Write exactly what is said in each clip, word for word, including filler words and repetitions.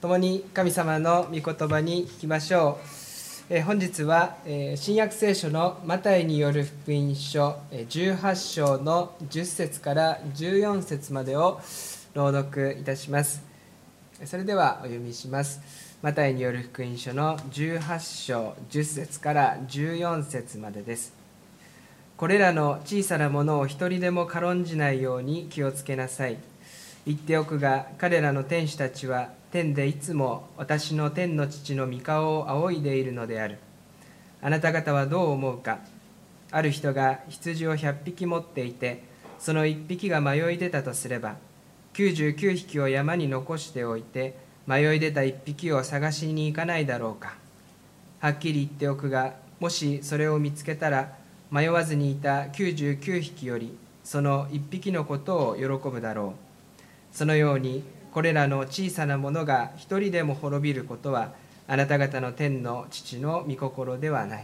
共に神様の御言葉に聞きましょう。えー、本日は、えー、新約聖書のマタイによる福音書、えー、じゅうはち章のじゅっ節からじゅうよん節までを朗読いたします。それではお読みします。マタイによる福音書のじゅうはち章じゅっ節からじゅうよん節までです。これらの小さなものを一人でも軽んじないように気をつけなさい。言っておくが、彼らの天使たちは天でいつも私の天の父の御顔を仰いでいるのである。あなた方はどう思うか。ある人が羊を百匹持っていて、その一匹が迷い出たとすれば、九十九匹を山に残しておいて、迷い出た一匹を探しに行かないだろうか。はっきり言っておくが、もしそれを見つけたら、迷わずにいた九十九匹より、その一匹のことを喜ぶだろう。そのようにこれらの小さなものが一人でも滅びることはあなた方の天の父の御心ではない。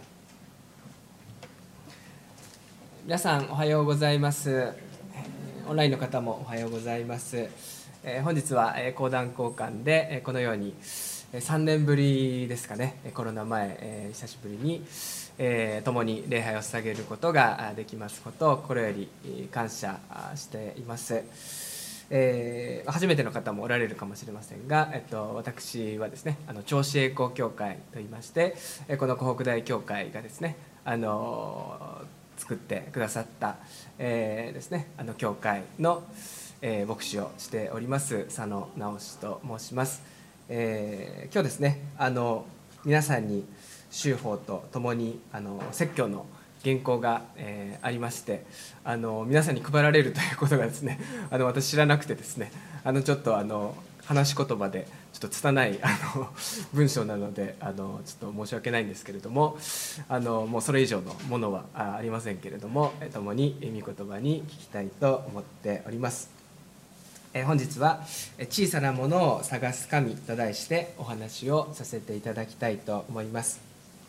皆さんおはようございます。オンラインの方もおはようございます。本日は講談交換でこのようにさんねんぶりですかね、コロナ前久しぶりに共に礼拝を捧げることができますことを心より感謝しています。えー、初めての方もおられるかもしれませんが、えっと、私はですね、あの銚子栄光教会といいまして、この湖北大教会がですね、あの作ってくださった、えー、ですね、あの教会の、えー、牧師をしております佐野直と申します。えー、今日ですね、あの皆さんに修法とともにあの説教の原稿が、えー、ありまして、あの皆さんに配られるということがですね、あの私知らなくてですね、あのちょっとあの話し言葉でちょっと拙いあの文章なので、あのちょっと申し訳ないんですけれども、あのもうそれ以上のものは あ, ありませんけれども、共に御言葉に聞きたいと思っております。えー、本日は小さなものを探す神と題してお話をさせていただきたいと思います。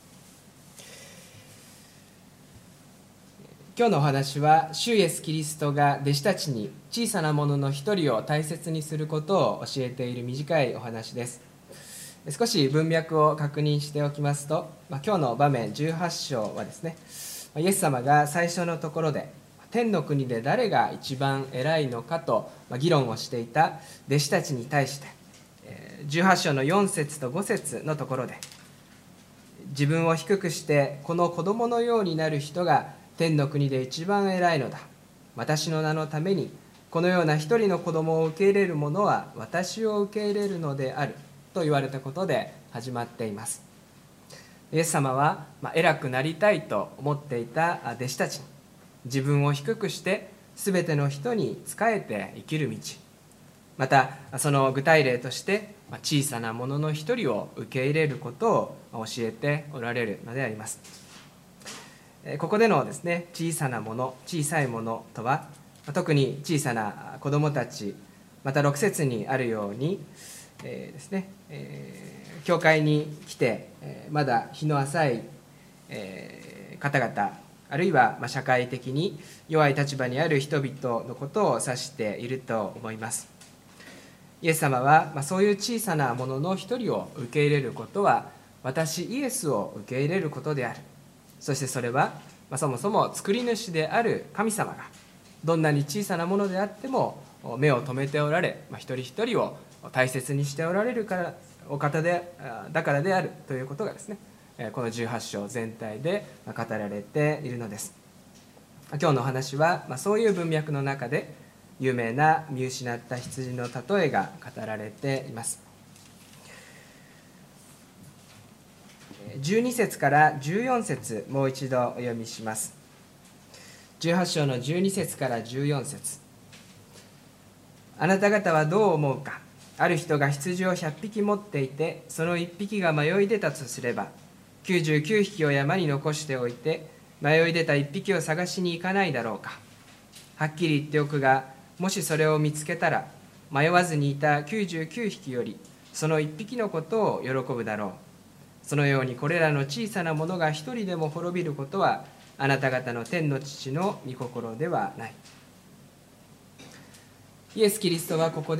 今日のお話は、主イエスキリストが弟子たちに小さなものの一人を大切にすることを教えている短いお話です。少し文脈を確認しておきますと、今日の場面じゅうはち章はですね、イエス様が最初のところで天の国で誰が一番偉いのかと議論をしていた弟子たちに対して、じゅうはち章のよん節とご節のところで、自分を低くしてこの子供のようになる人が天の国で一番偉いのだ。私の名のためにこのような一人の子供を受け入れる者は私を受け入れるのであると言われたことで始まっています。イエス様は、まあ、偉くなりたいと思っていた弟子たちに、自分を低くして全ての人に仕えて生きる道、またその具体例として小さなものの一人を受け入れることを教えておられるのであります。ここでのですね、小さなもの、小さいものとは、特に小さな子どもたち、またろく節にあるように、えーですねえー、教会に来て、えー、まだ日の浅い、えー、方々、あるいはまあ社会的に弱い立場にある人々のことを指していると思います。イエス様は、まあ、そういう小さなものの一人を受け入れることは、私イエスを受け入れることである。そしてそれは、まあ、そもそも作り主である神様がどんなに小さなものであっても目を留めておられ、まあ、一人一人を大切にしておられるからお方でだからであるということがですね、このじゅうはち章全体で語られているのです。今日のお話は、まあ、そういう文脈の中で有名な見失った羊の例えが語られています。じゅうに節からじゅうよん節、もう一度お読みします。じゅうはち章のじゅうに節からじゅうよん節。あなた方はどう思うか。ある人が羊を百匹持っていて、その一匹が迷い出たとすれば、九十九匹を山に残しておいて、迷い出た一匹を探しに行かないだろうか。はっきり言っておくが、もしそれを見つけたら、迷わずにいた九十九匹より、その一匹のことを喜ぶだろう。そのようにこれらの小さなものが一人でも滅びることはあなた方の天の父の御心ではない。イエス・キリストはここで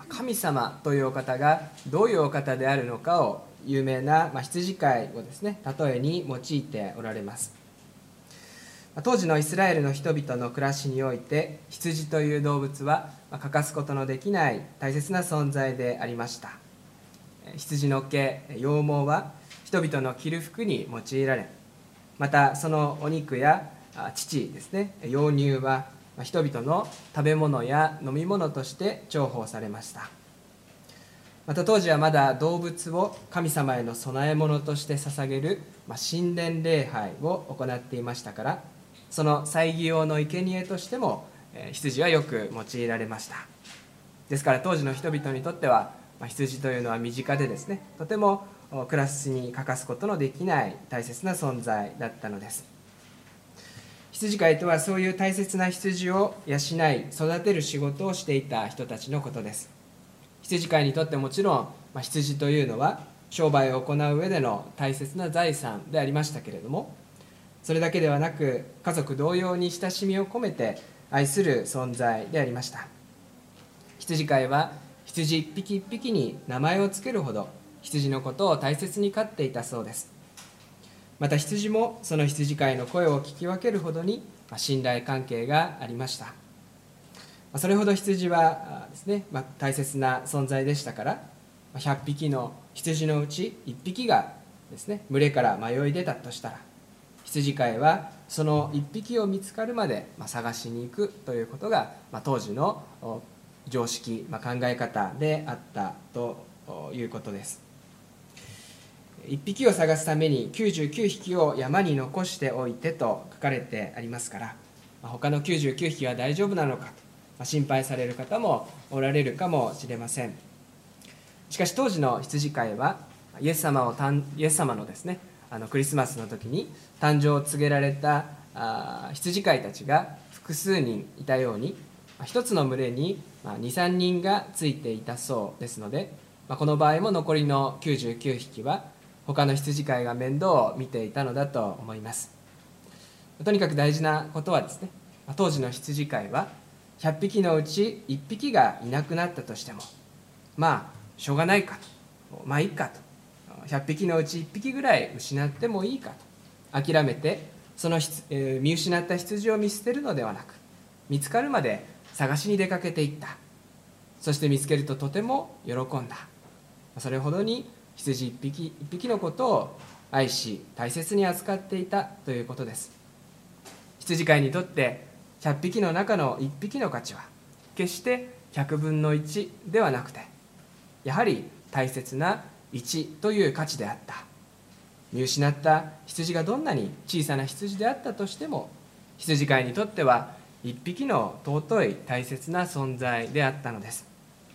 神様というお方がどういうお方であるのかを有名な羊飼いをですね、例えに用いておられます。当時のイスラエルの人々の暮らしにおいて、羊という動物は欠かすことのできない大切な存在でありました。羊の毛、羊毛は人々の着る服に用いられ、またそのお肉や乳ですね、羊乳は人々の食べ物や飲み物として重宝されました。また当時はまだ動物を神様への供え物として捧げる神殿礼拝を行っていましたから、その祭儀用の生贄としても羊はよく用いられました。ですから当時の人々にとっては羊というのは身近でですね、とても暮らしに欠かすことのできない大切な存在だったのです。羊飼いとはそういう大切な羊を養い育てる仕事をしていた人たちのことです。羊飼いにとってもちろん羊というのは商売を行う上での大切な財産でありましたけれども、それだけではなく家族同様に親しみを込めて愛する存在でありました。羊飼いは羊一匹一匹に名前をつけるほど羊のことを大切に飼っていたそうです。また羊もその羊飼いの声を聞き分けるほどに信頼関係がありました。それほど羊はですね、まあ、大切な存在でしたから、ひゃっぴきの羊のうちいっぴきがですね、群れから迷い出たとしたら、羊飼いはそのいっぴきを見つかるまで探しに行くということが当時の常識、考え方であったということです。いっぴきを探すためにきゅうじゅうきゅうひきを山に残しておいてと書かれてありますから、他のきゅうじゅうきゅうひきは大丈夫なのかと心配される方もおられるかもしれません。しかし当時の羊飼いはイエス様をイエス様のですね、あのクリスマスの時に誕生を告げられたあ羊飼いたちが複数人いたように、一つの群れにに、さんにんがついていたそうですので、この場合も残りのきゅうじゅうきゅうひきは他の羊飼いが面倒を見ていたのだと思います。とにかく大事なことはですね、当時の羊飼いはひゃっぴきのうちいっぴきがいなくなったとしても、まあしょうがないかと、まあいいかと、ひゃっぴきのうちいっぴきぐらい失ってもいいかと諦めて、その、えー、見失った羊を見捨てるのではなく、見つかるまで探しに出かけていった。そして見つけるととても喜んだ。それほどに羊一匹一匹のことを愛し大切に扱っていたということです。羊飼いにとってひゃっぴきの中のいっぴきの価値は決してひゃくぶんのいちではなくて、やはり大切ないちという価値であった。見失った羊がどんなに小さな羊であったとしても、羊飼いにとってはいっぴきの尊い大切な存在であったのです。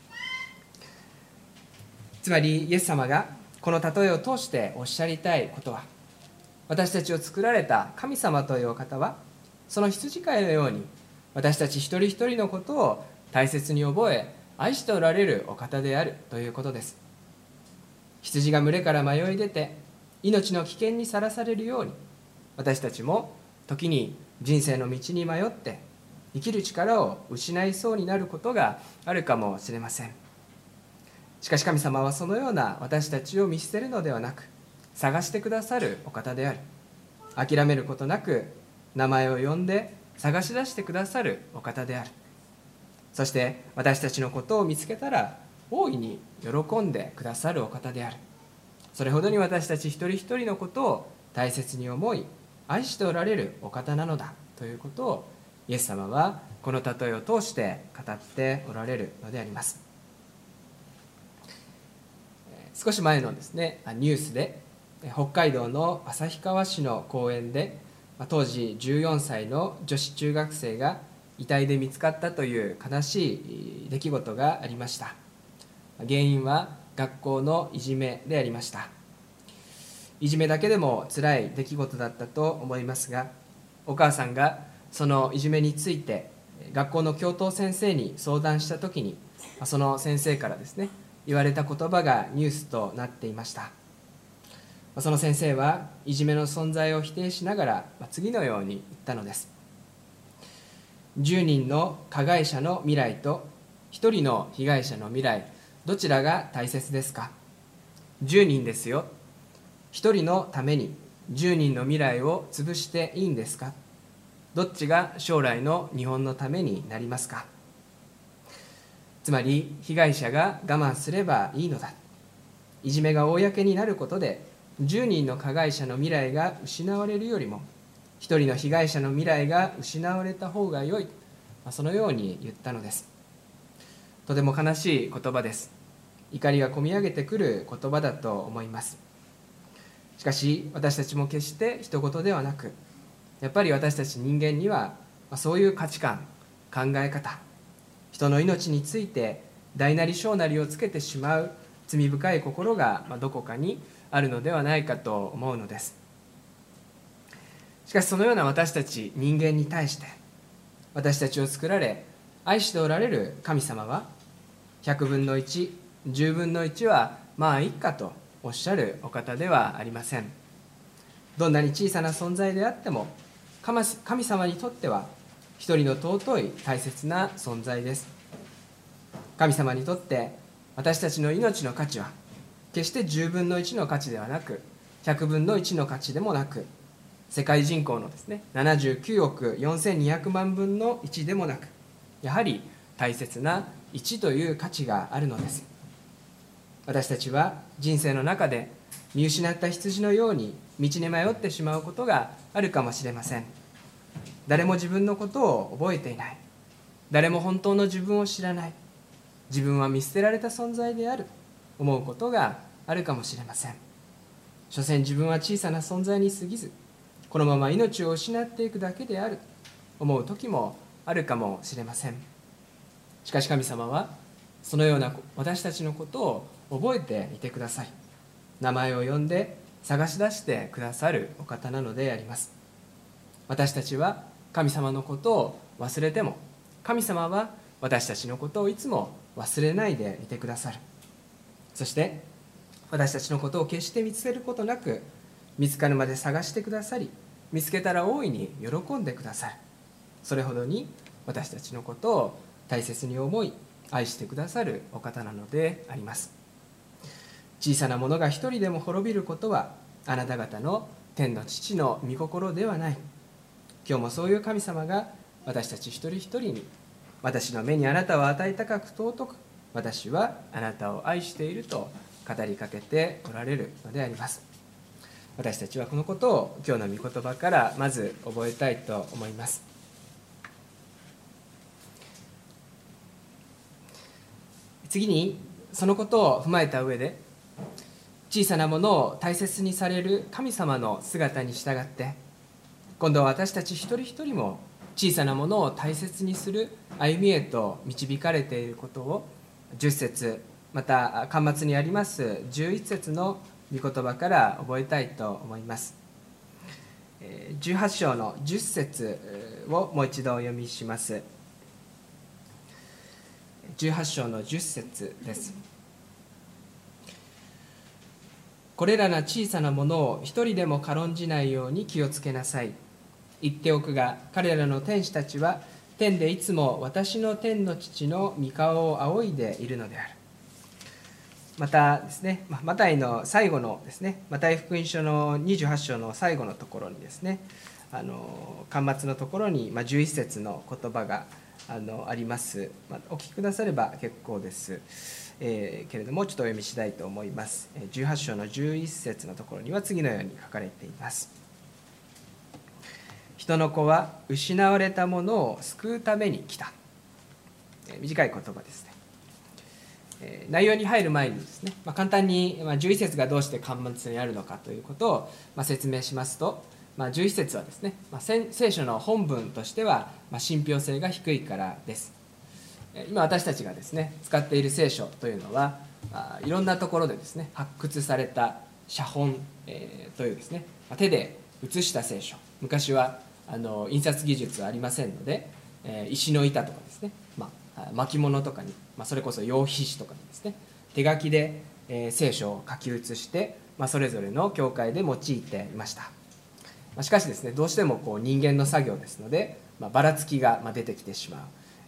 つまりイエス様がこの例えを通しておっしゃりたいことは、私たちを作られた神様というお方はその羊飼いのように私たち一人一人のことを大切に覚え愛しておられるお方であるということです。羊が群れから迷い出て命の危険にさらされるように、私たちも時に人生の道に迷って生きる力を失いそうになることがあるかもしれません。しかし神様はそのような私たちを見捨てるのではなく、探してくださるお方である。諦めることなく名前を呼んで探し出してくださるお方である。そして私たちのことを見つけたら大いに喜んでくださるお方である。それほどに私たち一人一人のことを大切に思い愛しておられるお方なのだということを、イエス様はこの例えを通して語っておられるのであります。少し前のですね、ニュースで北海道の旭川市の公園で当時じゅうよんさいの女子中学生が遺体で見つかったという悲しい出来事がありました。原因は学校のいじめでありました。いじめだけでも辛い出来事だったと思いますが、お母さんがそのいじめについて学校の教頭先生に相談したときに、その先生からですね、言われた言葉がニュースとなっていました。その先生はいじめの存在を否定しながら次のように言ったのです。じゅうにんの加害者の未来と一人の被害者の未来、どちらが大切ですか？じゅうにんですよ。一人のためにじゅうにんの未来を潰していいんですか？どっちが将来の日本のためになりますか？つまり、被害者が我慢すればいいのだ。いじめが公になることでじゅうにんの加害者の未来が失われるよりも一人の被害者の未来が失われた方が良い、そのように言ったのです。とても悲しい言葉です。怒りがこみ上げてくる言葉だと思います。しかし私たちも決して人事ではなく、やっぱり私たち人間にはそういう価値観、考え方、人の命について大なり小なりをつけてしまう罪深い心がどこかにあるのではないかと思うのです。しかしそのような私たち人間に対して、私たちを作られ愛しておられる神様はひゃくぶんのいち、じゅうぶんのいちはまあいいかとおっしゃるお方ではありません。どんなに小さな存在であっても神様にとっては一人の尊い大切な存在です。神様にとって私たちの命の価値は決してじゅうぶんのいちの価値ではなく、ひゃくぶんのいちの価値でもなく、世界人口のですねななじゅうきゅうおくよんせんにひゃくまんぶんのいちでもなく、やはり大切ないちという価値があるのです。私たちは人生の中で見失った羊のように道に迷ってしまうことがあるかもしれません。誰も自分のことを覚えていない、誰も本当の自分を知らない、自分は見捨てられた存在である思うことがあるかもしれません。所詮自分は小さな存在に過ぎず、このまま命を失っていくだけである思う時もあるかもしれません。しかし神様はそのような私たちのことを覚えていてください、名前を呼んで探し出してくださるお方なのであります。私たちは神様のことを忘れても、神様は私たちのことをいつも忘れないでいてくださる。そして私たちのことを決して見つけることなく、見つかるまで探してくださり、見つけたら大いに喜んでくださる。それほどに私たちのことを大切に思い愛してくださるお方なのであります。小さなものが一人でも滅びることはあなた方の天の父の御心ではない。今日もそういう神様が私たち一人一人に、私の目にあなたを与え高く尊く、私はあなたを愛していると語りかけておられるのであります。私たちはこのことを今日の御言葉からまず覚えたいと思います。次にそのことを踏まえた上で、小さなものを大切にされる神様の姿に従って、今度は私たち一人一人も小さなものを大切にする歩みへと導かれていることをじゅっ節、また巻末にありますじゅういち節の御言葉から覚えたいと思います。じゅうはち章のじゅっ節をもう一度お読みします。じゅうはち章のじゅっ節です。これらの小さなものを一人でも軽んじないように気をつけなさい。言っておくが、彼らの天使たちは天でいつも私の天の父の御顔を仰いでいるのである。またですね、マタイの最後のですね、マタイ福音書のにじゅうはち章の最後のところにですね、あの巻末のところにじゅういち節の言葉があのあります。まあ、お聞きくだされば結構です、えー、けれどもちょっとお読みしたいと思います。じゅうはち章のじゅういち節のところには次のように書かれています。人の子は失われたものを救うために来た。えー、短い言葉ですね。えー、内容に入る前にですね、まあ、簡単にじゅういち節がどうして巻末にあるのかということをまあ説明しますと、まあ、じゅういち節はですね、まあ、聖書の本文としてはまあ信憑性が低いからです。今私たちがですね使っている聖書というのは、あいろんなところでですね発掘された写本、えー、というですね手で写した聖書、昔はあの印刷技術はありませんので、えー、石の板とかですね、まあ、巻物とかに、まあ、それこそ羊皮紙とかにですね手書きで、えー、聖書を書き写して、まあ、それぞれの教会で用いていました。しかしですね、どうしてもこう人間の作業ですので、まあ、ばらつきが出てきてしまう。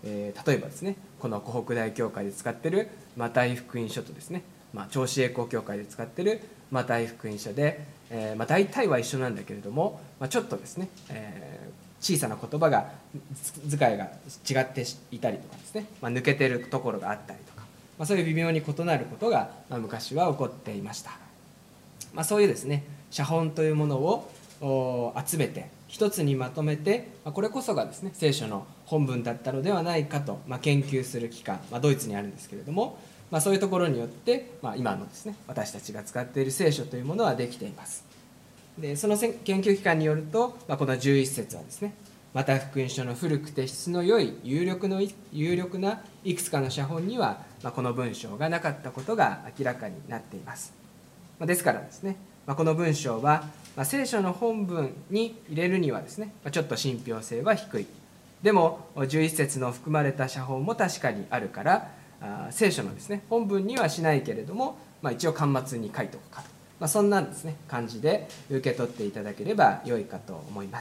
えー、例えばですね、この湖北大教会で使っているマタイ福音書とですね、まあ、銚子栄光教会で使っているマタイ福音書で、えーまあ、大体は一緒なんだけれども、まあ、ちょっとですね、えー、小さな言葉が図解が違っていたりとかですね、まあ、抜けているところがあったりとか、まあ、そういう微妙に異なることが、まあ、昔は起こっていました。まあ、そういうですね、写本というものを集めて一つにまとめて、これこそがですね、聖書の本文だったのではないかと、まあ、研究する機関、まあ、ドイツにあるんですけれども、まあ、そういうところによって、まあ、今のですね、私たちが使っている聖書というものはできています。でその研究機関によると、まあ、このじゅういっ節はですね、また福音書の古くて質の良い有力の有力ないくつかの写本には、まあ、この文章がなかったことが明らかになっています。まあ、ですからですね、まあ、この文章は、まあ、聖書の本文に入れるにはですね、まあ、ちょっと信憑性は低い。でもじゅういっ節の含まれた写本も確かにあるから、あ聖書のですね、本文にはしないけれども、まあ、一応巻末に書いておくかと、まあ、そんなですね、感じで受け取っていただければ良いかと思います。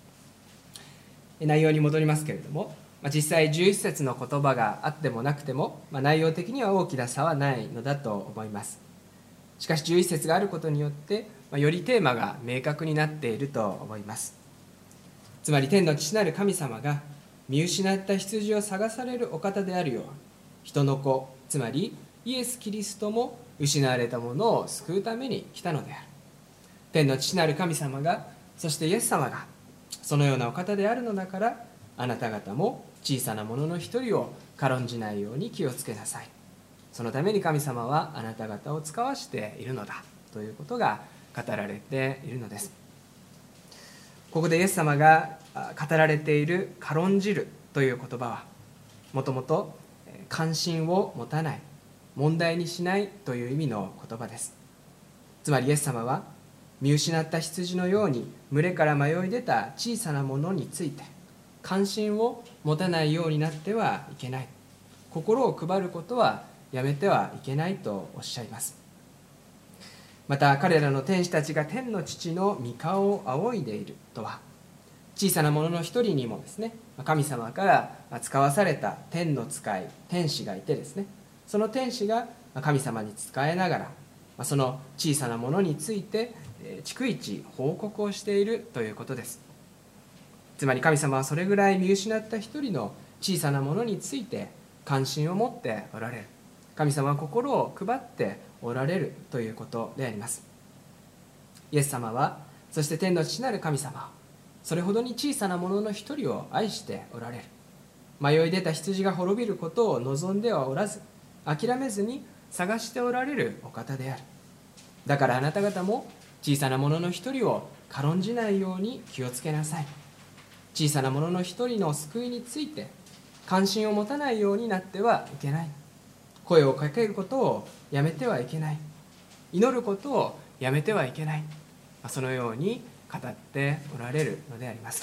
内容に戻りますけれども、まあ、実際じゅういっ節の言葉があってもなくても、まあ、内容的には大きな差はないのだと思います。しかしじゅういっ節があることによって、まあ、よりテーマが明確になっていると思います。つまり天の父なる神様が見失った羊を探されるお方であるよう、人の子、つまりイエス・キリストも失われたものを救うために来たのである。天の父なる神様が、そしてイエス様がそのようなお方であるのだから、あなた方も小さなものの一人を軽んじないように気をつけなさい。そのために神様はあなた方を使わしているのだということが語られているのです。ここでイエス様が語られている軽んじるという言葉は、もともと関心を持たない、問題にしないという意味の言葉です。つまりイエス様は見失った羊のように群れから迷い出た小さなものについて関心を持たないようになってはいけない、心を配ることはやめてはいけないとおっしゃいます。また彼らの天使たちが天の父の御顔を仰いでいるとは、小さなものの一人にもですね、神様から使わされた天の使い、天使がいてですね、その天使が神様に仕えながらその小さなものについて逐一報告をしているということです。つまり神様はそれぐらい見失った一人の小さなものについて関心を持っておられる。神様は心を配っておられるということであります。イエス様は、そして天の父なる神様はそれほどに小さなものの一人を愛しておられる。迷い出た羊が滅びることを望んではおらず、諦めずに探しておられるお方である。だからあなた方も小さなものの一人を軽んじないように気をつけなさい。小さなものの一人の救いについて関心を持たないようになってはいけない。声をかけることをやめてはいけない。祈ることをやめてはいけない。そのように語っておられるのであります。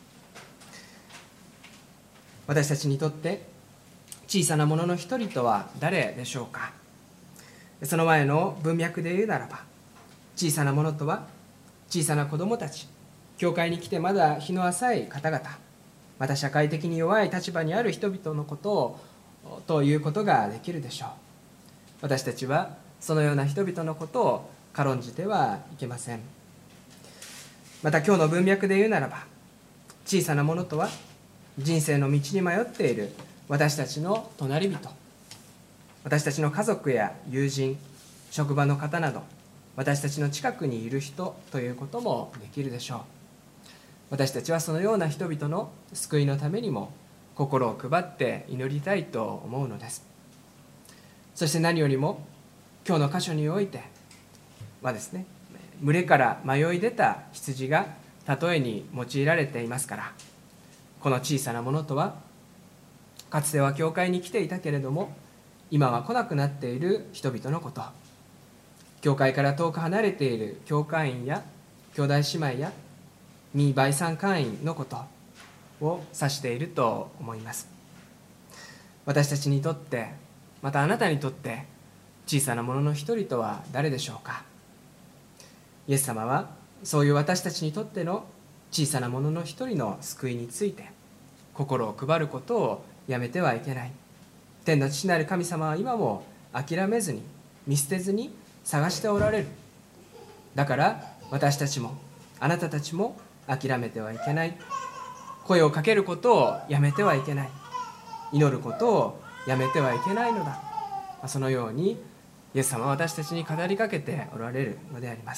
私たちにとって小さなものの一人とは誰でしょうか。その前の文脈で言うならば、小さなものとは小さな子供たち、教会に来てまだ日の浅い方々、また社会的に弱い立場にある人々のことをということができるでしょう。私たちはそのような人々のことを軽んじてはいけません。また今日の文脈で言うならば、小さなものとは人生の道に迷っている私たちの隣人、私たちの家族や友人、職場の方など、私たちの近くにいる人ということもできるでしょう。私たちはそのような人々の救いのためにも心を配って祈りたいと思うのです。そして何よりも今日の箇所においてはですね、群れから迷い出た羊が例えに用いられていますから、この小さなものとはかつては教会に来ていたけれども今は来なくなっている人々のこと、教会から遠く離れている教会員や兄弟姉妹や未売産会員のことを指していると思います。私たちにとって、またあなたにとって小さなものの一人とは誰でしょうか。イエス様はそういう私たちにとっての小さなものの一人の救いについて心を配ることをやめてはいけない。天の父なる神様は今も諦めずに見捨てずに探しておられる。だから私たちもあなたたちも諦めてはいけない。声をかけることをやめてはいけない。祈ることをやめてはいけないのだ。そのようにイエス様は私たちに語りかけておられるのであります。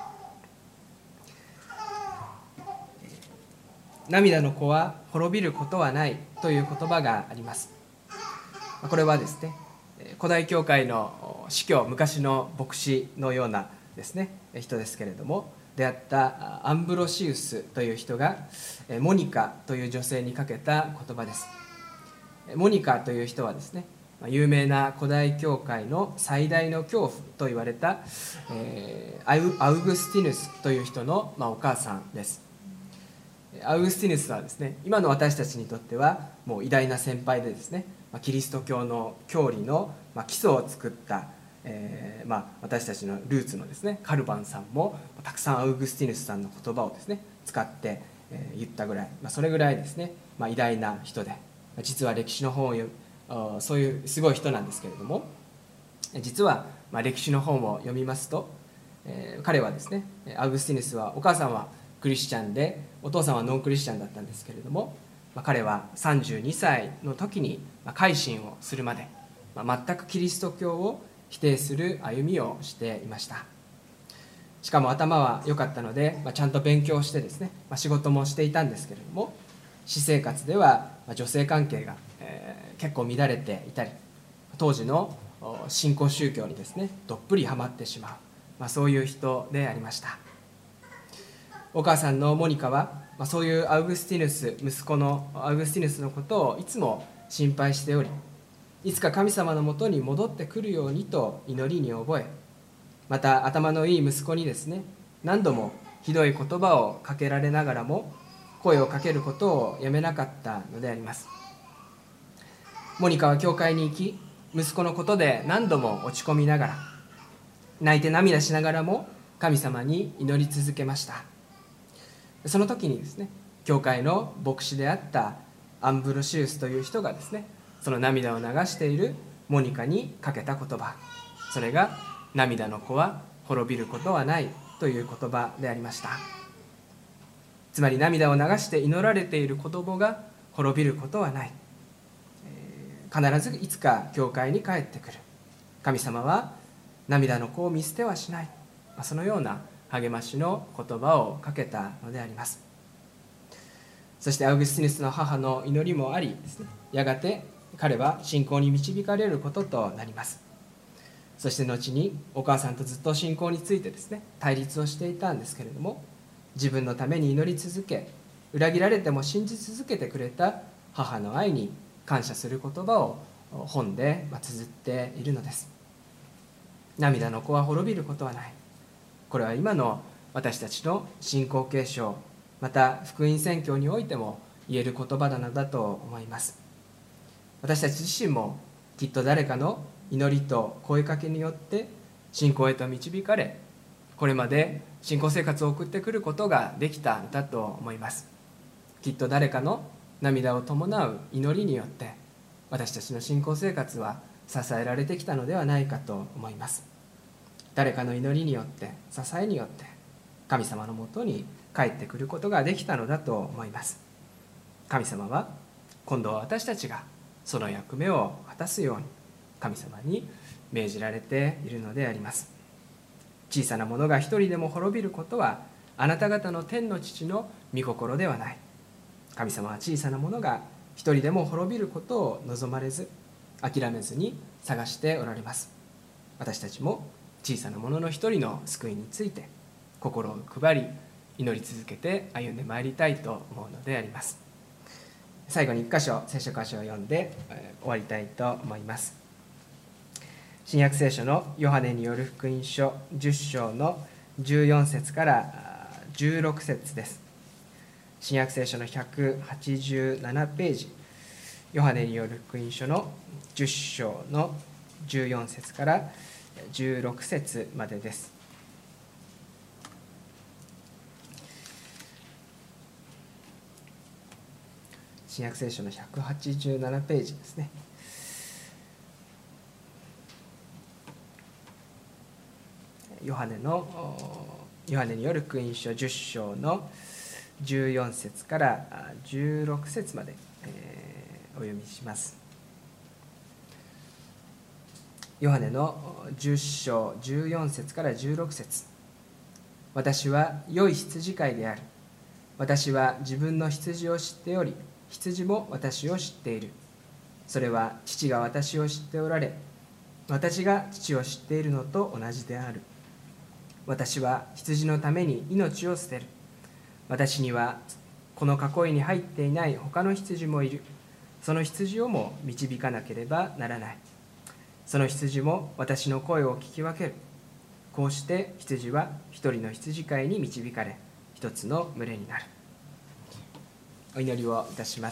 涙の子は滅びることはないという言葉があります。これはですね、古代教会の司教、昔の牧師のようなですね人ですけれども、出会ったアンブロシウスという人がモニカという女性にかけた言葉です。モニカという人はですね、有名な古代教会の最大の恐怖と言われた、えー、アウグスティヌスという人の、まあ、お母さんです。アウグスティヌスはですね、今の私たちにとってはもう偉大な先輩でですね、キリスト教の教理の基礎を作った、えーまあ、私たちのルーツのですねカルバンさんもたくさんアウグスティヌスさんの言葉をですね使って、えー、言ったぐらい、まあ、それぐらいですね、まあ、偉大な人で、実は歴史の本を読むそういうすごい人なんですけれども、実はまあ歴史の本を読みますと、えー、彼はですね、アウグスティヌスはお母さんはクリスチャンでお父さんはノンクリスチャンだったんですけれども、まあ、彼はさんじゅうにさいの時に改心をするまで、まあ、全くキリスト教を否定する歩みをしていました。しかも頭は良かったので、まあ、ちゃんと勉強してですね、まあ、仕事もしていたんですけれども、私生活では女性関係が、えー、結構乱れていたり、当時の新興宗教にですねどっぷりハマってしまう、まあ、そういう人でありました。お母さんのモニカは、まあ、そういうアウグスティヌス息子のアウグスティヌスのことをいつも心配しており、いつか神様のもとに戻ってくるようにと祈りに覚え、また頭のいい息子にですね何度もひどい言葉をかけられながらも声をかけることをやめなかったのであります。モニカは教会に行き、息子のことで何度も落ち込みながら、泣いて涙しながらも神様に祈り続けました。その時にですね、教会の牧師であったアンブロシウスという人がですね、その涙を流しているモニカにかけた言葉、それが涙の子は滅びることはないという言葉でありました。つまり涙を流して祈られている子供が滅びることはない、えー、必ずいつか教会に帰ってくる。神様は涙の子を見捨てはしない、そのような励ましの言葉をかけたのであります。そしてアウグスティヌスの母の祈りもありですね、やがて彼は信仰に導かれることとなります。そして後にお母さんとずっと信仰についてですね対立をしていたんですけれども、自分のために祈り続け、裏切られても信じ続けてくれた母の愛に感謝する言葉を本で綴っているのです。涙の子は滅びることはない、これは今の私たちの信仰継承、また福音宣教においても言える言葉なのだと思います。私たち自身もきっと誰かの祈りと声かけによって信仰へと導かれ、これまで信仰生活を送ってくることができたんだと思います。きっと誰かの涙を伴う祈りによって私たちの信仰生活は支えられてきたのではないかと思います。誰かの祈りによって支えによって神様のもとに帰ってくることができたのだと思います。神様は今度は私たちがその役目を果たすように神様に命じられているのであります。小さなものが一人でも滅びることはあなた方の天の父の御心ではない。神様は小さなものが一人でも滅びることを望まれず、諦めずに探しておられます。私たちも小さなものの一人の救いについて心を配り祈り続けて歩んでまいりたいと思うのであります。最後に一箇所聖書箇所を読んで終わりたいと思います。新約聖書のヨハネによる福音書じゅっ章のじゅうよん節からじゅうろく節です。新約聖書のひゃくはちじゅうななページ、ヨハネによる福音書のじゅっ章のじゅうよん節からじゅうろく節までです。 新約聖書のひゃくはちじゅうななページですね。ヨハネのヨハネによる福音書じゅっ章のじゅうよん節からじゅうろく節まで、えー、お読みします。ヨハネのじゅっ章じゅうよん節からじゅうろく節。私は良い羊飼いである。私は自分の羊を知っており、羊も私を知っている。それは父が私を知っておられ、私が父を知っているのと同じである。私は羊のために命を捨てる。私にはこの囲いに入っていない他の羊もいる。その羊をも導かなければならない。その羊も私の声を聞き分ける。こうして羊は一人の羊飼いに導かれ、一つの群れになる。お祈りをいたします。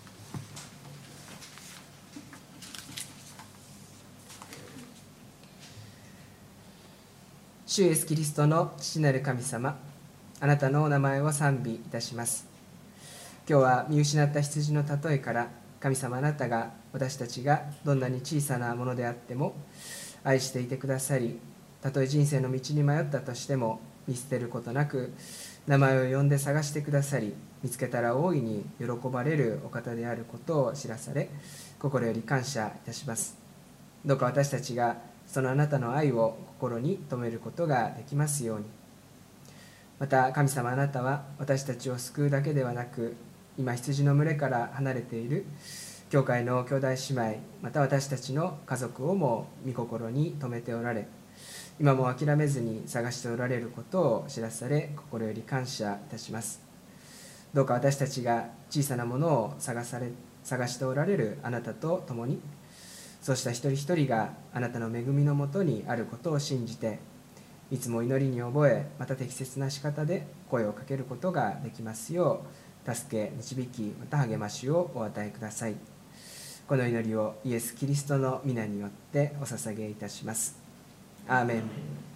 主イエスキリストの父なる神様、あなたのお名前を賛美いたします。今日は見失った羊の例えから、神様あなたが私たちがどんなに小さなものであっても愛していてくださり、たとえ人生の道に迷ったとしても見捨てることなく名前を呼んで探してくださり、見つけたら大いに喜ばれるお方であることを知らされ、心より感謝いたします。どうか私たちがそのあなたの愛を心に留めることができますように。また神様あなたは私たちを救うだけではなく、今羊の群れから離れている教会の兄弟姉妹、また私たちの家族をも御心に留めておられ、今も諦めずに探しておられることを知らされ、心より感謝いたします。どうか私たちが小さなものを探され探しておられるあなたと共に、そうした一人一人があなたの恵みのもとにあることを信じて、いつも祈りに覚え、また適切な仕方で声をかけることができますよう、助け導き、また励ましをお与えください。この祈りをイエス・キリストの皆によってお捧げいたします。アーメン。